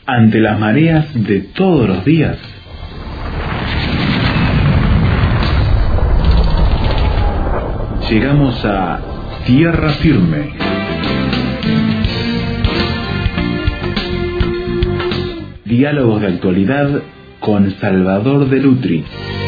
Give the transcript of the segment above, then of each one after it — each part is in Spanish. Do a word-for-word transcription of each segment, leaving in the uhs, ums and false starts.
ante las mareas de todos los días. Llegamos a tierra firme. Diálogos de actualidad con Salvador de Lutri.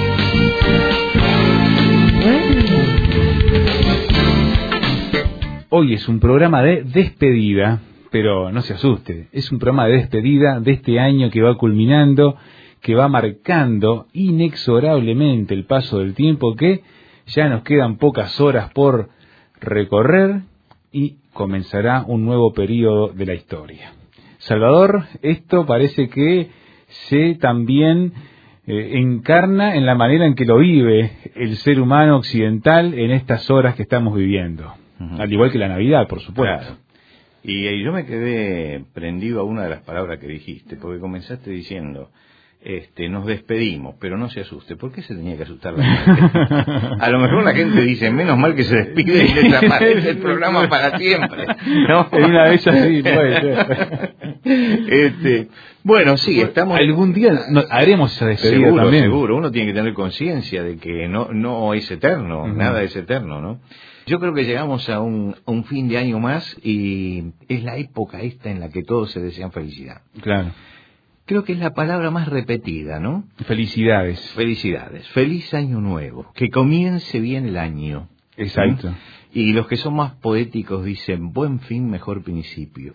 Hoy es un programa de despedida, pero no se asuste, es un programa de despedida de este año que va culminando, que va marcando inexorablemente el paso del tiempo, que ya nos quedan pocas horas por recorrer y comenzará un nuevo periodo de la historia. Salvador, esto parece que se también eh, encarna en la manera en que lo vive el ser humano occidental en estas horas que estamos viviendo. Uh-huh. Al igual que la Navidad, por supuesto. Claro. Y, y yo me quedé prendido a una de las palabras que dijiste, porque comenzaste diciendo, este, nos despedimos, pero no se asuste. ¿Por qué se tenía que asustar la gente? A lo mejor la gente dice, menos mal que se despide y desaparece el programa para siempre, ¿no? En una de ellas sí, puede ser. Este, bueno, sí, estamos... Algún día no, haremos esa despedida seguro, también. Seguro, uno tiene que tener conciencia de que no, no es eterno, uh-huh. Nada es eterno, ¿no? Yo creo que llegamos a un, a un fin de año más y es la época esta en la que todos se desean felicidad. Claro. Creo que es la palabra más repetida, ¿no? Felicidades. Felicidades. Feliz año nuevo. Que comience bien el año. Exacto. ¿Sí? Y los que son más poéticos dicen, buen fin, mejor principio.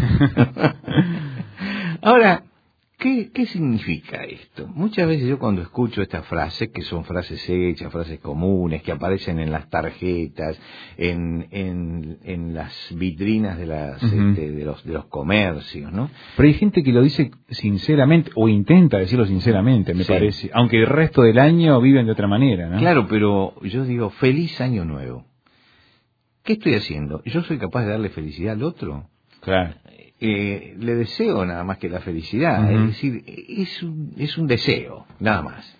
Ahora, ¿qué, ¿qué significa esto? Muchas veces yo cuando escucho estas frases, que son frases hechas, frases comunes, que aparecen en las tarjetas, en, en, en las vitrinas de, las, uh-huh. este, de, los, de los comercios, ¿no? Pero hay gente que lo dice sinceramente, o intenta decirlo sinceramente, me sí. parece, aunque el resto del año viven de otra manera, ¿no? Claro, pero yo digo, feliz año nuevo. ¿Qué estoy haciendo? ¿Yo soy capaz de darle felicidad al otro? Claro. Eh, le deseo nada más que la felicidad, uh-huh. Es decir, es un, es un deseo, nada más.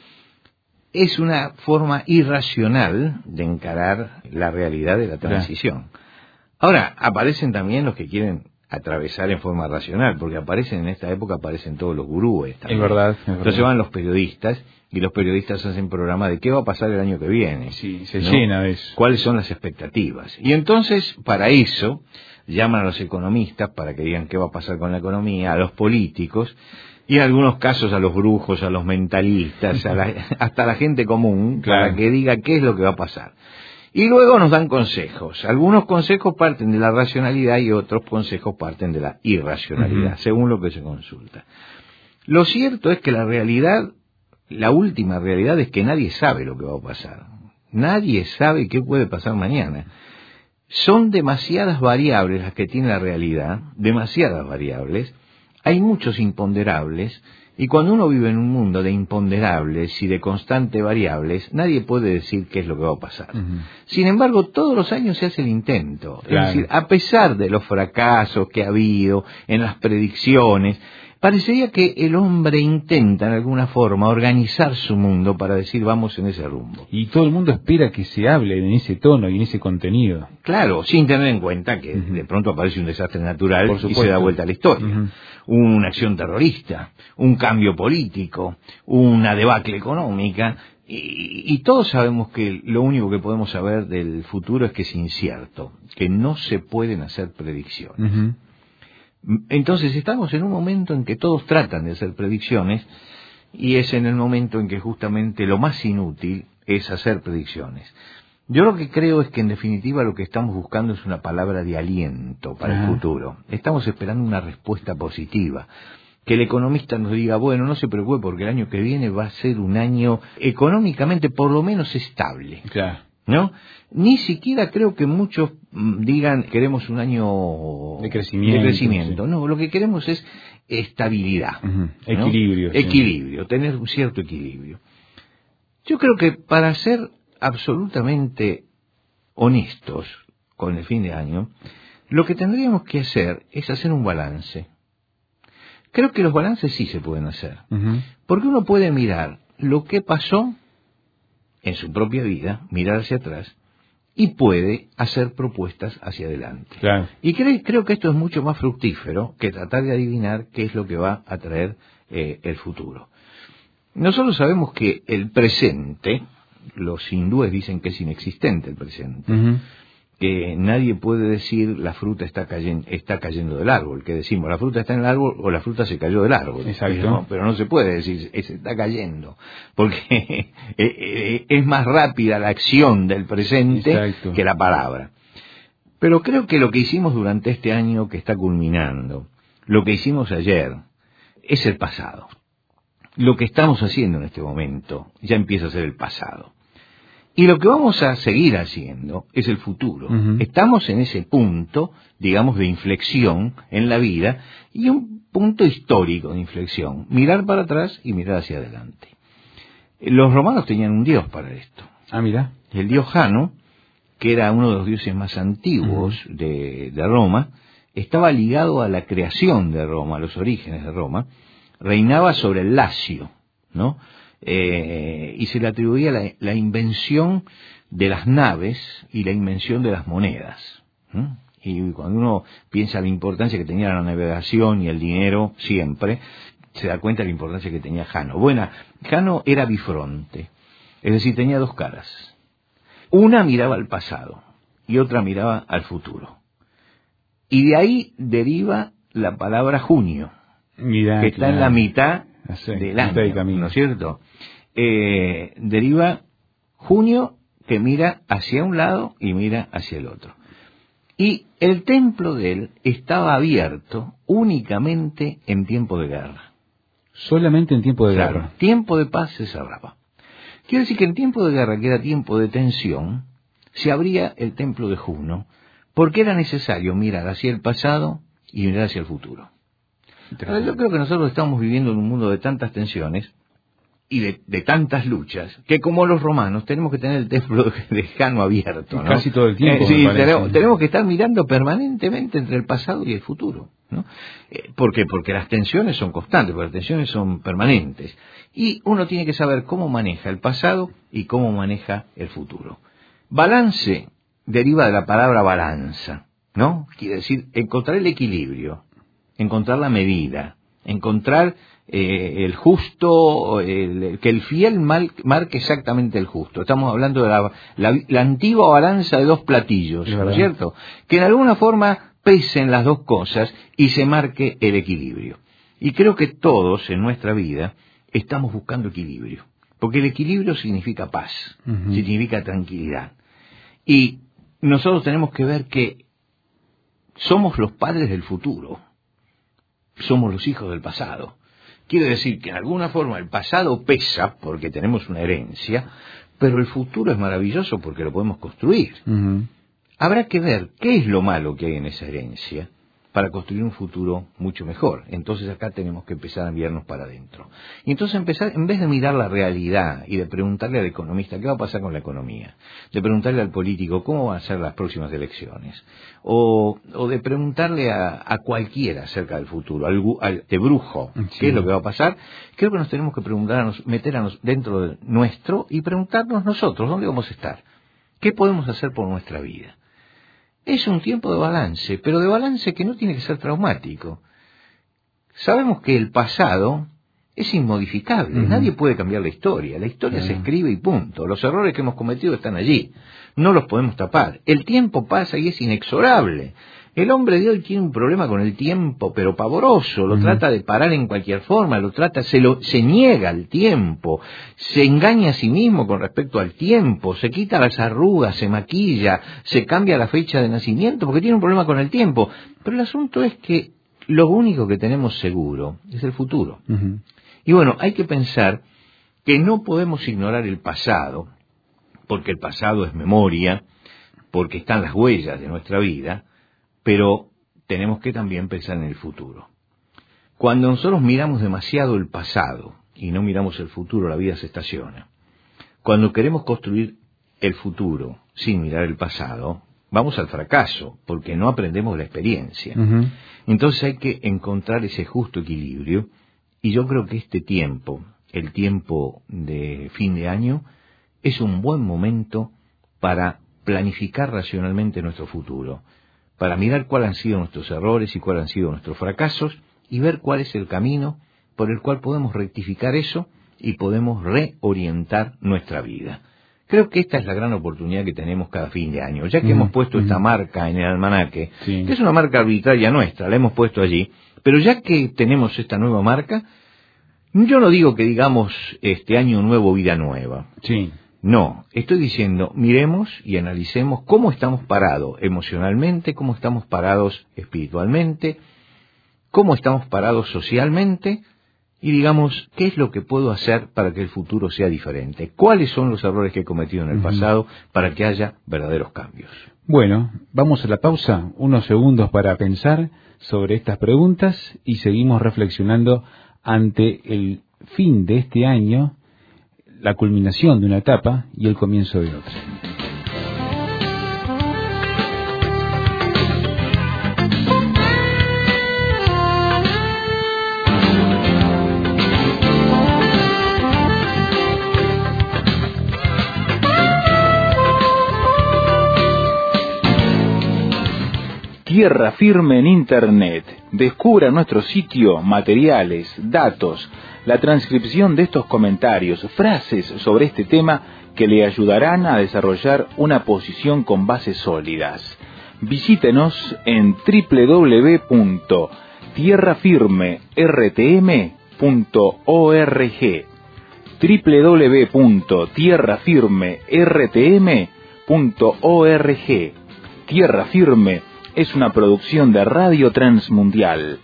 Es una forma irracional de encarar la realidad de la transición. Claro. Ahora, aparecen también los que quieren atravesar en forma racional, porque aparecen en esta época, aparecen todos los gurúes también. Es verdad, es verdad. Entonces van los periodistas, y los periodistas hacen programa de qué va a pasar el año que viene. Sí, se ¿no? llena de eso. ¿Cuáles son las expectativas? Y entonces, para eso, llaman a los economistas para que digan qué va a pasar con la economía, a los políticos, y en algunos casos a los brujos, a los mentalistas, a la, hasta a la gente común, claro. Para que diga qué es lo que va a pasar. Y luego nos dan consejos. Algunos consejos parten de la racionalidad y otros consejos parten de la irracionalidad, uh-huh. Según lo que se consulta. Lo cierto es que la realidad, la última realidad es que nadie sabe lo que va a pasar. Nadie sabe qué puede pasar mañana. Son demasiadas variables las que tiene la realidad, demasiadas variables. Hay muchos imponderables. Y cuando uno vive en un mundo de imponderables y de constantes variables, nadie puede decir qué es lo que va a pasar. Uh-huh. Sin embargo, todos los años se hace el intento. Claro. Es decir, a pesar de los fracasos que ha habido en las predicciones, parecería que el hombre intenta en alguna forma organizar su mundo para decir vamos en ese rumbo. Y todo el mundo espera que se hable en ese tono y en ese contenido. Claro, sin tener en cuenta que uh-huh. de pronto aparece un desastre natural y se da vuelta a la historia. Uh-huh. Una acción terrorista, un cambio político, una debacle económica. Y, y todos sabemos que lo único que podemos saber del futuro es que es incierto, que no se pueden hacer predicciones. Uh-huh. Entonces estamos en un momento en que todos tratan de hacer predicciones y es en el momento en que justamente lo más inútil es hacer predicciones. Yo lo que creo es que en definitiva lo que estamos buscando es una palabra de aliento para ah. el futuro. Estamos esperando una respuesta positiva. Que el economista nos diga, bueno, no se preocupe porque el año que viene va a ser un año económicamente por lo menos estable. Claro. ¿No? Ni siquiera creo que muchos digan queremos un año de crecimiento. De crecimiento. Sí. No, lo que queremos es estabilidad. Uh-huh. ¿no? Equilibrio. Equilibrio, sí. Tener un cierto equilibrio. Yo creo que para ser absolutamente honestos con el fin de año, lo que tendríamos que hacer es hacer un balance. Creo que los balances sí se pueden hacer. Uh-huh. Porque uno puede mirar lo que pasó en su propia vida, mirar hacia atrás y puede hacer propuestas hacia adelante. Claro. Y cre- creo que esto es mucho más fructífero que tratar de adivinar qué es lo que va a traer eh, el futuro. Nosotros sabemos que el presente, los hindúes dicen que es inexistente el presente, Uh-huh. que nadie puede decir la fruta está cayendo, está cayendo del árbol, que decimos la fruta está en el árbol o la fruta se cayó del árbol. Exacto. Pero no, pero no se puede decir se está cayendo, porque es más rápida la acción del presente Exacto. que la palabra. Pero creo que lo que hicimos durante este año que está culminando, lo que hicimos ayer, es el pasado. Lo que estamos haciendo en este momento ya empieza a ser el pasado. Y lo que vamos a seguir haciendo es el futuro. Uh-huh. Estamos en ese punto, digamos, de inflexión en la vida y un punto histórico de inflexión. Mirar para atrás y mirar hacia adelante. Los romanos tenían un dios para esto. Ah, mira. El dios Jano, que era uno de los dioses más antiguos uh-huh. de, de Roma, estaba ligado a la creación de Roma, a los orígenes de Roma. Reinaba sobre el Lacio, ¿no? Eh, y se le atribuía la, la invención de las naves y la invención de las monedas. ¿eh? Y cuando uno piensa la importancia que tenía la navegación y el dinero siempre, se da cuenta de la importancia que tenía Jano. Bueno, Jano era bifronte, es decir, tenía dos caras. Una miraba al pasado y otra miraba al futuro. Y de ahí deriva la palabra junio, Mira, que está claro. en la mitad Sí, del mitad de año, camino. ¿no es cierto? Eh, deriva junio, que mira hacia un lado y mira hacia el otro. Y el templo de él estaba abierto únicamente en tiempo de guerra. Solamente en tiempo de Claro, guerra. tiempo de paz se cerraba. Quiere decir que en tiempo de guerra, que era tiempo de tensión, se abría el templo de Juno, porque era necesario mirar hacia el pasado y mirar hacia el futuro. Ahora, yo creo que nosotros estamos viviendo en un mundo de tantas tensiones y de, de tantas luchas, que como los romanos tenemos que tener el templo de Jano abierto, ¿no? Casi todo el tiempo, Eh, sí, me parece. tenemos, tenemos que estar mirando permanentemente entre el pasado y el futuro, ¿no? Eh, ¿Por qué? Porque las tensiones son constantes, porque las tensiones son permanentes. Y uno tiene que saber cómo maneja el pasado y cómo maneja el futuro. Balance deriva de la palabra balanza, ¿no? Quiere decir encontrar el equilibrio, encontrar la medida, encontrar eh, el justo, el, que el fiel mal, marque exactamente el justo. Estamos hablando de la, la, la antigua balanza de dos platillos, ¿no es cierto? Que en alguna forma pesen las dos cosas y se marque el equilibrio. Y creo que todos en nuestra vida estamos buscando equilibrio, porque el equilibrio significa paz, uh-huh. significa tranquilidad. Y nosotros tenemos que ver que somos los padres del futuro. Somos los hijos del pasado. Quiere decir que en alguna forma el pasado pesa porque tenemos una herencia, pero el futuro es maravilloso porque lo podemos construir. Uh-huh. Habrá que ver qué es lo malo que hay en esa herencia para construir un futuro mucho mejor. Entonces acá tenemos que empezar a enviarnos para adentro. Y entonces empezar, en vez de mirar la realidad y de preguntarle al economista qué va a pasar con la economía, de preguntarle al político cómo van a ser las próximas elecciones, o, o de preguntarle a, a cualquiera acerca del futuro, al, al de brujo, sí. qué es lo que va a pasar, creo que nos tenemos que preguntarnos, meternos dentro de nuestro y preguntarnos nosotros, ¿dónde vamos a estar? ¿Qué podemos hacer por nuestra vida? Es un tiempo de balance, pero de balance que no tiene que ser traumático. Sabemos que el pasado es inmodificable, uh-huh. nadie puede cambiar la historia, la historia uh-huh. se escribe y punto, los errores que hemos cometido están allí, no los podemos tapar, el tiempo pasa y es inexorable. El hombre de hoy tiene un problema con el tiempo, pero pavoroso, lo uh-huh. trata de parar en cualquier forma, lo trata, se lo, se niega al tiempo, se engaña a sí mismo con respecto al tiempo, se quita las arrugas, se maquilla, se cambia la fecha de nacimiento, porque tiene un problema con el tiempo. Pero el asunto es que lo único que tenemos seguro es el futuro. Uh-huh. Y bueno, hay que pensar que no podemos ignorar el pasado, porque el pasado es memoria, porque están las huellas de nuestra vida, pero tenemos que también pensar en el futuro. Cuando nosotros miramos demasiado el pasado y no miramos el futuro, la vida se estaciona. Cuando queremos construir el futuro sin mirar el pasado, vamos al fracaso, porque no aprendemos la experiencia. Uh-huh. Entonces hay que encontrar ese justo equilibrio, y yo creo que este tiempo, el tiempo de fin de año, es un buen momento para planificar racionalmente nuestro futuro, para mirar cuáles han sido nuestros errores y cuáles han sido nuestros fracasos y ver cuál es el camino por el cual podemos rectificar eso y podemos reorientar nuestra vida. Creo que esta es la gran oportunidad que tenemos cada fin de año, ya que mm, hemos puesto mm. esta marca en el almanaque, sí. que es una marca arbitraria nuestra, la hemos puesto allí, pero ya que tenemos esta nueva marca, yo no digo que digamos este año nuevo, vida nueva. Sí. No, estoy diciendo, miremos y analicemos cómo estamos parados emocionalmente, cómo estamos parados espiritualmente, cómo estamos parados socialmente, y digamos, ¿qué es lo que puedo hacer para que el futuro sea diferente? ¿Cuáles son los errores que he cometido en el pasado para que haya verdaderos cambios? Bueno, vamos a la pausa, unos segundos para pensar sobre estas preguntas y seguimos reflexionando ante el fin de este año, la culminación de una etapa y el comienzo de otra. Tierra Firme en Internet. Descubra nuestro sitio, materiales, datos, la transcripción de estos comentarios, frases sobre este tema que le ayudarán a desarrollar una posición con bases sólidas. Visítenos en doble u doble u doble u punto tierra firme r t m punto org, doble u doble u doble u punto tierra firme r t m punto org. Tierra Firme es una producción de Radio Transmundial.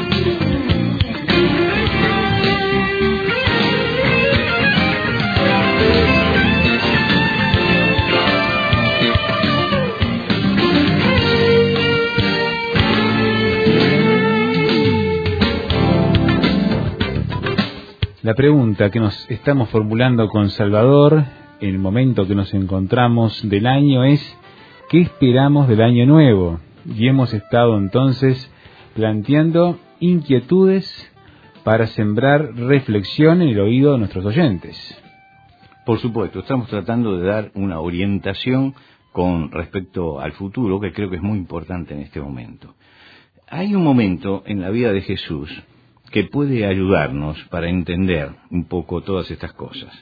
La pregunta que nos estamos formulando con Salvador en el momento que nos encontramos del año es ¿qué esperamos del año nuevo? Y hemos estado entonces planteando inquietudes para sembrar reflexión en el oído de nuestros oyentes. Por supuesto, estamos tratando de dar una orientación con respecto al futuro que creo que es muy importante en este momento. Hay un momento en la vida de Jesús que puede ayudarnos para entender un poco todas estas cosas.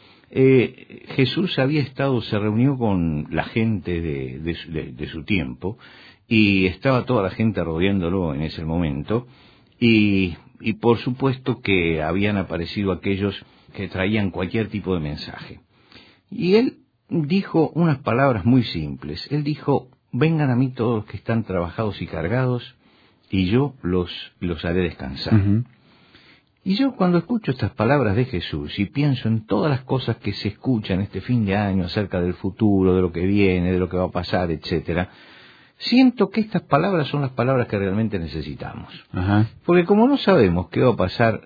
Eh, Jesús había estado, se reunió con la gente de, de, de, de su tiempo y estaba toda la gente rodeándolo en ese momento y, y por supuesto que habían aparecido aquellos que traían cualquier tipo de mensaje. Y él dijo unas palabras muy simples. Él dijo, vengan a mí todos los que están trabajados y cargados y yo los, los haré descansar. Uh-huh. Y yo cuando escucho estas palabras de Jesús y pienso en todas las cosas que se escuchan este fin de año acerca del futuro, de lo que viene, de lo que va a pasar, etcétera, siento que estas palabras son las palabras que realmente necesitamos. Ajá. Porque como no sabemos qué va a pasar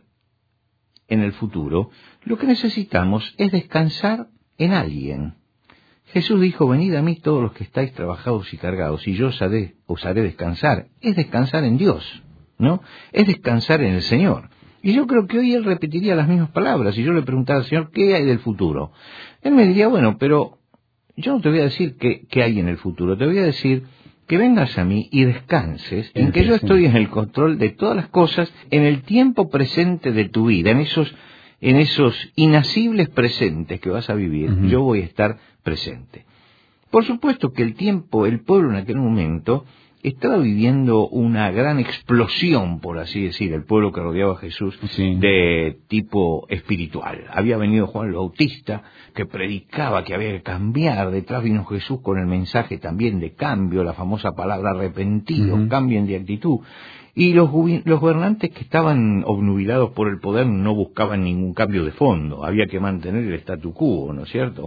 en el futuro, lo que necesitamos es descansar en alguien. Jesús dijo, venid a mí todos los que estáis trabajados y cargados, y yo os haré, os haré descansar. Es descansar en Dios, ¿no? Es descansar en el Señor. Y yo creo que hoy él repetiría las mismas palabras. Y yo le preguntara al Señor, ¿qué hay del futuro? Él me diría, bueno, pero yo no te voy a decir qué, qué hay en el futuro. Te voy a decir que vengas a mí y descanses en que yo estoy en el control de todas las cosas en el tiempo presente de tu vida, en esos, en esos inacibles presentes que vas a vivir. Uh-huh. Yo voy a estar presente. Por supuesto que el tiempo, el pueblo en aquel momento estaba viviendo una gran explosión, por así decir, el pueblo que rodeaba a Jesús, sí, de tipo espiritual. Había venido Juan el Bautista, que predicaba que había que cambiar, detrás vino Jesús con el mensaje también de cambio, la famosa palabra arrepentidos, uh-huh. cambien de actitud. Y los, los gobernantes que estaban obnubilados por el poder no buscaban ningún cambio de fondo, había que mantener el statu quo, ¿no es cierto?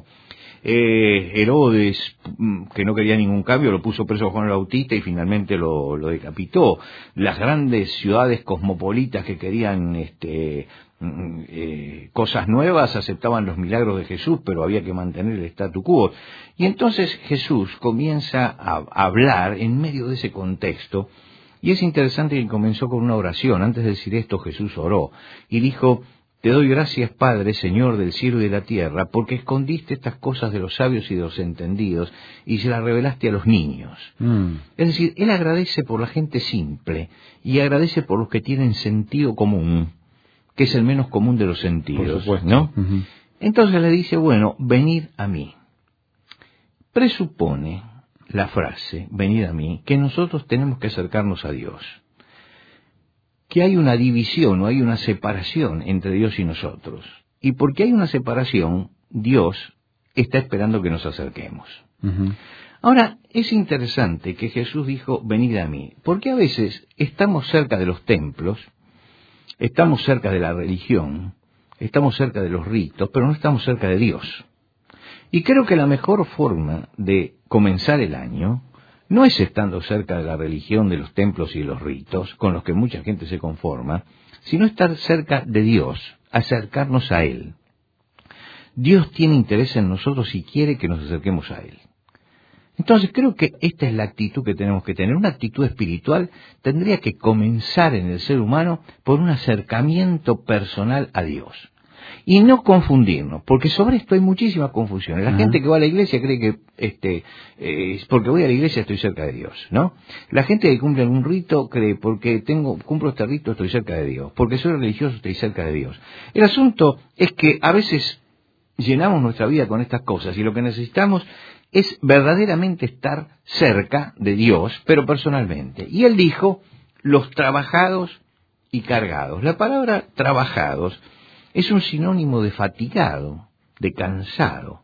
Eh, Herodes, que no quería ningún cambio, lo puso preso a Juan el Bautista y finalmente lo, lo decapitó. Las grandes ciudades cosmopolitas que querían este, eh, cosas nuevas aceptaban los milagros de Jesús, pero había que mantener el statu quo. Y entonces Jesús comienza a hablar en medio de ese contexto, y es interesante que comenzó con una oración. Antes de decir esto, Jesús oró y dijo, Te doy gracias, Padre, Señor del cielo y de la tierra, porque escondiste estas cosas de los sabios y de los entendidos y se las revelaste a los niños. Mm. Es decir, él agradece por la gente simple y agradece por los que tienen sentido común, que es el menos común de los sentidos, Por supuesto. ¿no? Uh-huh. Entonces le dice, bueno, venid a mí. Presupone la frase, venid a mí, que nosotros tenemos que acercarnos a Dios. Que hay una división o hay una separación entre Dios y nosotros. Y porque hay una separación, Dios está esperando que nos acerquemos. Uh-huh. Ahora, es interesante que Jesús dijo, venid a mí, porque a veces estamos cerca de los templos, estamos cerca de la religión, estamos cerca de los ritos, pero no estamos cerca de Dios. Y creo que la mejor forma de comenzar el año no es estando cerca de la religión, de los templos y de los ritos, con los que mucha gente se conforma, sino estar cerca de Dios, acercarnos a Él. Dios tiene interés en nosotros y quiere que nos acerquemos a Él. Entonces creo que esta es la actitud que tenemos que tener. Una actitud espiritual tendría que comenzar en el ser humano por un acercamiento personal a Dios. Y no confundirnos, porque sobre esto hay muchísima confusión. La uh-huh. gente que va a la iglesia cree que este eh, porque voy a la iglesia estoy cerca de Dios, ¿no? La gente que cumple algún rito cree porque tengo cumplo este rito estoy cerca de Dios, porque soy religioso estoy cerca de Dios. El asunto es que a veces llenamos nuestra vida con estas cosas y lo que necesitamos es verdaderamente estar cerca de Dios, pero personalmente. Y él dijo, los trabajados y cargados. La palabra trabajados es un sinónimo de fatigado, de cansado,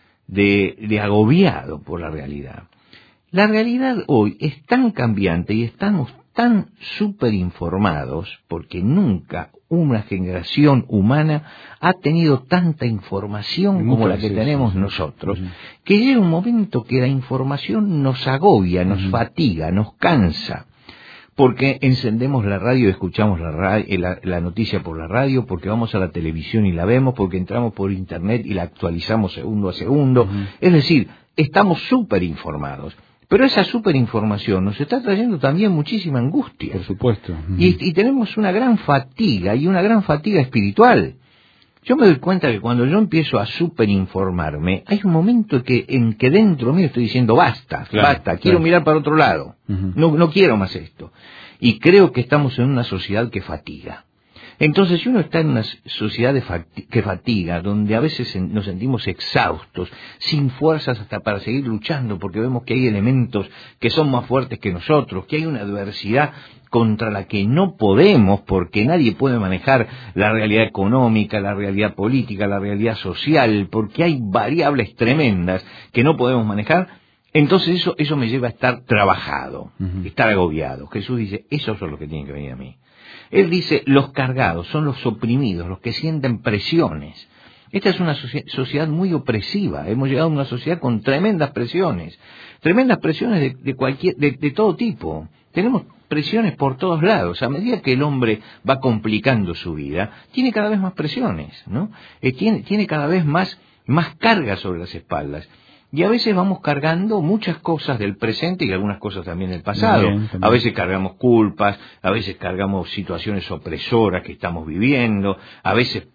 de, de agobiado por la realidad. La realidad hoy es tan cambiante y estamos tan superinformados, porque nunca una generación humana ha tenido tanta información como la que tenemos nosotros, uh-huh. que llega un momento que la información nos agobia, nos uh-huh. fatiga, nos cansa. Porque encendemos la radio y escuchamos la, radio, la, la noticia por la radio, porque vamos a la televisión y la vemos, porque entramos por internet y la actualizamos segundo a segundo. Uh-huh. Es decir, estamos súper informados. Pero esa superinformación nos está trayendo también muchísima angustia. Por supuesto. Uh-huh. Y, y tenemos una gran fatiga, y una gran fatiga espiritual. Yo me doy cuenta que cuando yo empiezo a superinformarme, hay un momento que, en que dentro mío estoy diciendo, basta, claro, basta, claro. quiero mirar para otro lado. Uh-huh. No, no quiero más esto. Y creo que estamos en una sociedad que fatiga. Entonces, si uno está en una sociedad de fati- que fatiga, donde a veces nos sentimos exhaustos, sin fuerzas hasta para seguir luchando, porque vemos que hay elementos que son más fuertes que nosotros, que hay una adversidad contra la que no podemos, porque nadie puede manejar la realidad económica, la realidad política, la realidad social, porque hay variables tremendas que no podemos manejar. Entonces eso, eso me lleva a estar trabajado, uh-huh. estar agobiado. Jesús dice, esos son los que tienen que venir a mí. Él dice, los cargados son los oprimidos, los que sienten presiones. Esta es una sociedad muy opresiva. Hemos llegado a una sociedad con tremendas presiones. Tremendas presiones de, de, cualquier, de, de todo tipo. Tenemos presiones por todos lados. A medida que el hombre va complicando su vida, tiene cada vez más presiones, ¿no? Eh, tiene, tiene cada vez más, más carga sobre las espaldas. Y a veces vamos cargando muchas cosas del presente y algunas cosas también del pasado. Bien, a veces cargamos culpas, a veces cargamos situaciones opresoras que estamos viviendo, a veces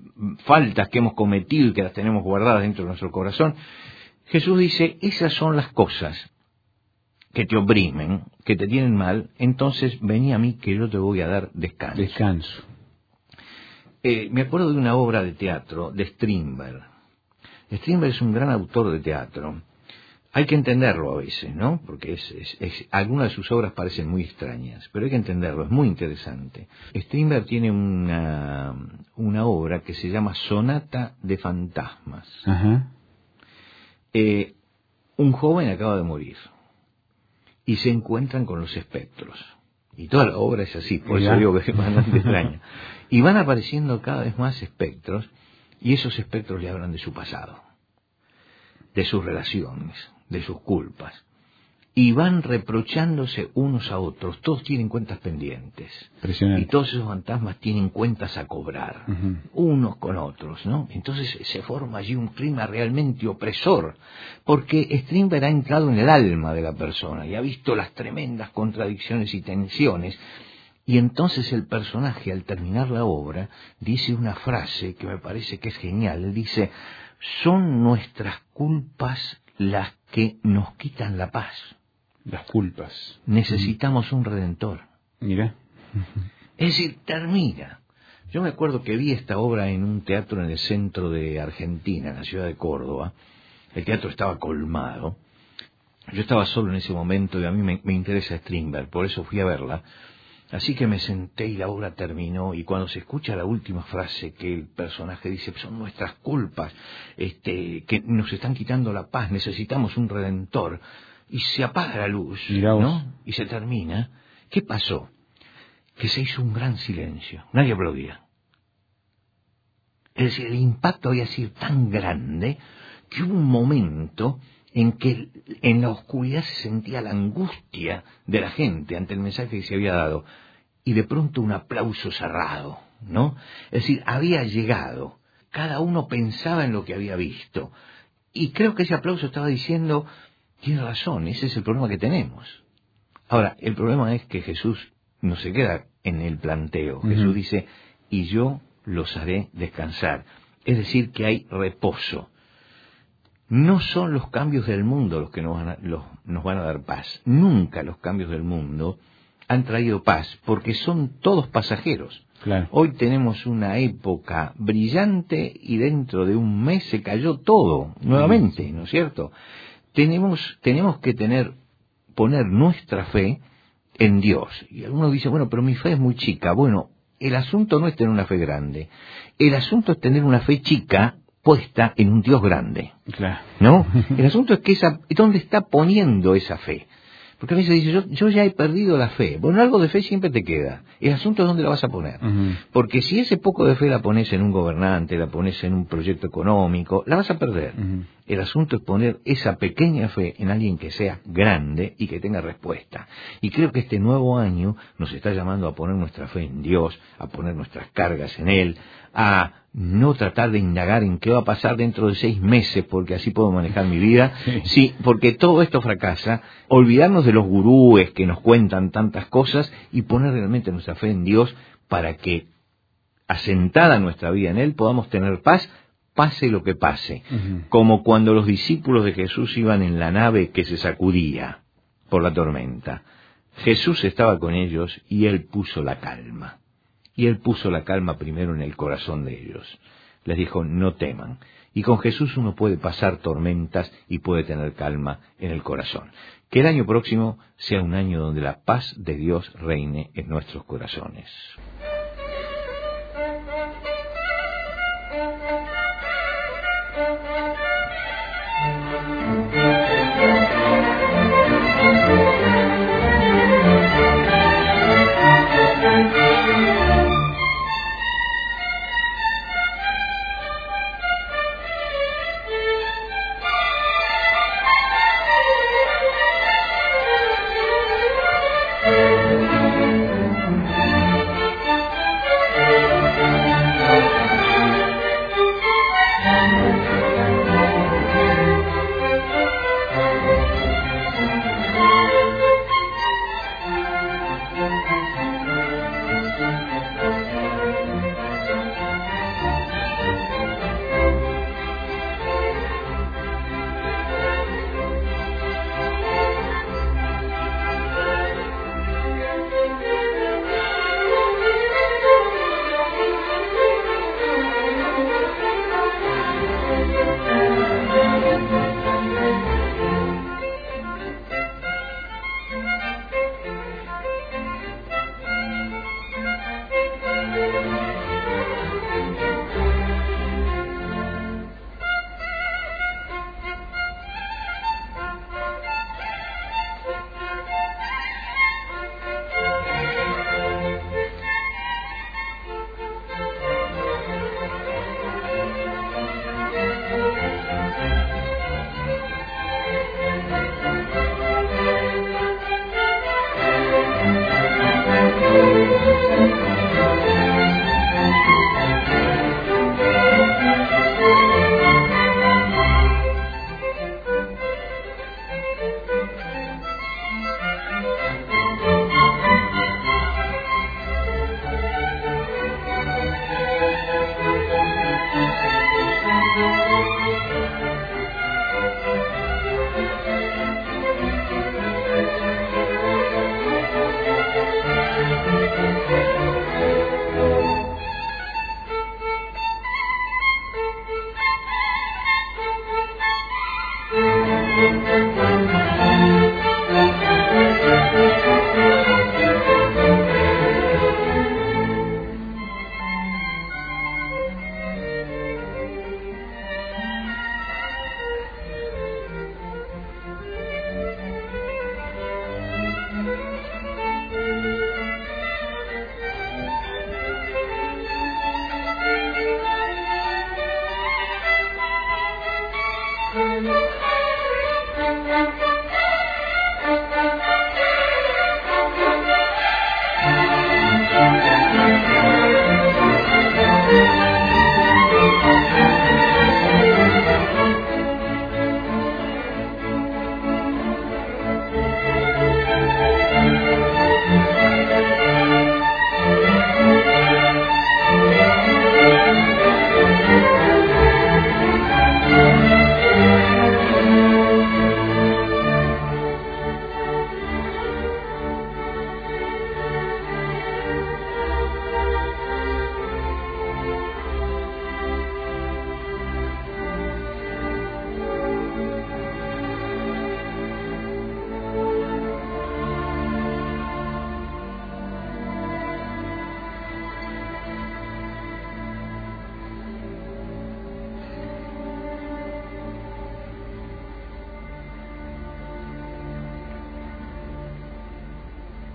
faltas que hemos cometido y que las tenemos guardadas dentro de nuestro corazón. Jesús dice, esas son las cosas que te oprimen, que te tienen mal, entonces vení a mí que yo te voy a dar descanso. Descanso. Eh, me acuerdo de una obra de teatro de Strindberg. Strindberg es un gran autor de teatro. Hay que entenderlo a veces, ¿no? Porque es, es, es, algunas de sus obras parecen muy extrañas, pero hay que entenderlo, es muy interesante. Strindberg tiene una, una obra que se llama Sonata de Fantasmas. Ajá. Eh, un joven acaba de morir y se encuentran con los espectros. Y toda la obra es así, por eso digo que es bastante extraña. Y van apareciendo cada vez más espectros. Y esos espectros le hablan de su pasado, de sus relaciones, de sus culpas. Y van reprochándose unos a otros. Todos tienen cuentas pendientes. Y todos esos fantasmas tienen cuentas a cobrar, uh-huh. unos con otros, ¿no? Entonces se forma allí un clima realmente opresor. Porque Strindberg ha entrado en el alma de la persona y ha visto las tremendas contradicciones y tensiones. Y entonces el personaje, al terminar la obra, dice una frase que me parece que es genial. Él dice, son nuestras culpas las que nos quitan la paz. Las culpas. Necesitamos un redentor. Mira. Es decir, termina. Yo me acuerdo que vi esta obra en un teatro en el centro de Argentina, en la ciudad de Córdoba. El teatro estaba colmado. Yo estaba solo en ese momento y a mí me, me interesa Strindberg, por eso fui a verla. Así que me senté y la obra terminó, y cuando se escucha la última frase que el personaje dice, son nuestras culpas, este, que nos están quitando la paz, necesitamos un redentor, y se apaga la luz, ¿no? Y se termina. ¿Qué pasó? Que se hizo un gran silencio, nadie aplaudía. Es decir, el impacto había sido tan grande que hubo un momento en que en la oscuridad se sentía la angustia de la gente ante el mensaje que se había dado, y de pronto un aplauso cerrado, ¿no? Es decir, había llegado, cada uno pensaba en lo que había visto, y creo que ese aplauso estaba diciendo, tiene razón, ese es el problema que tenemos. Ahora, el problema es que Jesús no se queda en el planteo. Uh-huh. Jesús dice, y yo los haré descansar. Es decir, que hay reposo. No son los cambios del mundo los que nos van a, los, nos van a dar paz. Nunca los cambios del mundo han traído paz, porque son todos pasajeros. Claro. Hoy tenemos una época brillante y dentro de un mes se cayó todo nuevamente, ¿no es cierto? Tenemos, tenemos que tener, poner nuestra fe en Dios. Y algunos dicen, bueno, pero mi fe es muy chica. Bueno, el asunto no es tener una fe grande. El asunto es tener una fe chica puesta en un Dios grande. Claro. ¿No? El asunto es que esa, ¿dónde está poniendo esa fe? Porque a veces dice, yo, yo ya he perdido la fe. Bueno, algo de fe siempre te queda. El asunto es dónde la vas a poner. Uh-huh. Porque si ese poco de fe la pones en un gobernante, la pones en un proyecto económico, la vas a perder. Uh-huh. El asunto es poner esa pequeña fe en alguien que sea grande y que tenga respuesta. Y creo que este nuevo año nos está llamando a poner nuestra fe en Dios, a poner nuestras cargas en Él, a no tratar de indagar en qué va a pasar dentro de seis meses, porque así puedo manejar mi vida. Sí, sí, porque todo esto fracasa. Olvidarnos de los gurúes que nos cuentan tantas cosas y poner realmente nuestra fe en Dios para que, asentada nuestra vida en Él, podamos tener paz, pase lo que pase. Uh-huh. Como cuando los discípulos de Jesús iban en la nave que se sacudía por la tormenta. Jesús estaba con ellos y Él puso la calma. Y Él puso la calma primero en el corazón de ellos. Les dijo, no teman. Y con Jesús uno puede pasar tormentas y puede tener calma en el corazón. Que el año próximo sea un año donde la paz de Dios reine en nuestros corazones.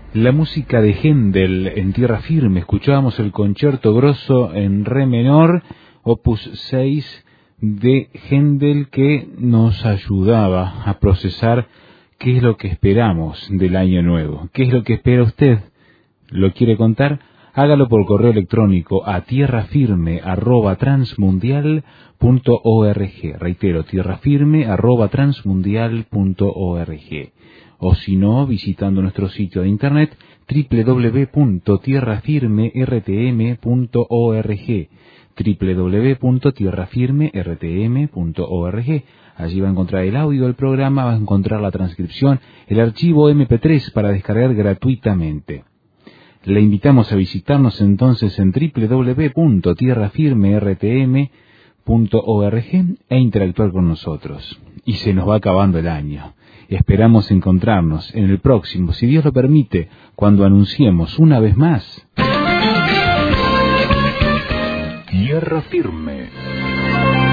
La música de Händel en Tierra Firme. Escuchábamos el concierto grosso en re menor, opus seis de Händel, que nos ayudaba a procesar qué es lo que esperamos del año nuevo. ¿Qué es lo que espera usted? ¿Lo quiere contar? Hágalo por correo electrónico a tierrafirme arroba transmundial punto org. Reitero, tierrafirme arroba transmundial punto org. O si no, visitando nuestro sitio de internet doble u doble u doble u punto tierrafirme r t m punto org. doble u doble u doble u punto tierrafirme r t m punto org. Allí va a encontrar el audio del programa, va a encontrar la transcripción, el archivo eme pe tres para descargar gratuitamente. Le invitamos a visitarnos entonces en doble u doble u doble u punto tierrafirme r t m punto org e interactuar con nosotros. Y se nos va acabando el año. Esperamos encontrarnos en el próximo, si Dios lo permite, cuando anunciemos una vez más Tierra Firme.